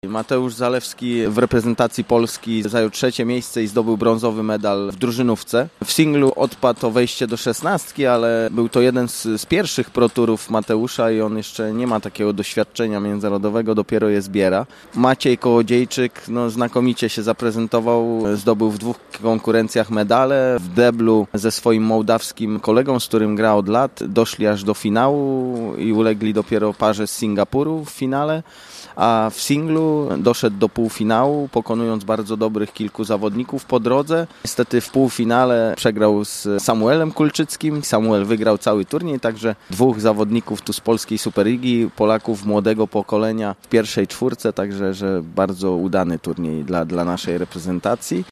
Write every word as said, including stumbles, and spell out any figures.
Mateusz Zalewski w reprezentacji Polski zajął trzecie miejsce i zdobył brązowy medal w drużynówce. W singlu odpadł o wejście do szesnastki, ale był to jeden z, z pierwszych proturów Mateusza i on jeszcze nie ma takiego doświadczenia międzynarodowego, dopiero je zbiera. Maciej Kołodziejczyk no, znakomicie się zaprezentował, zdobył w dwóch konkurencjach medale. W deblu ze swoim mołdawskim kolegą, z którym gra od lat, doszli aż do finału i ulegli dopiero parze z Singapuru w finale. A w singlu doszedł do półfinału, pokonując bardzo dobrych kilku zawodników po drodze. Niestety w półfinale przegrał z Samuelem Kulczyckim. Samuel wygrał cały turniej, także dwóch zawodników tu z polskiej Superligi, Polaków młodego pokolenia w pierwszej czwórce, także że bardzo udany turniej dla, dla naszej reprezentacji.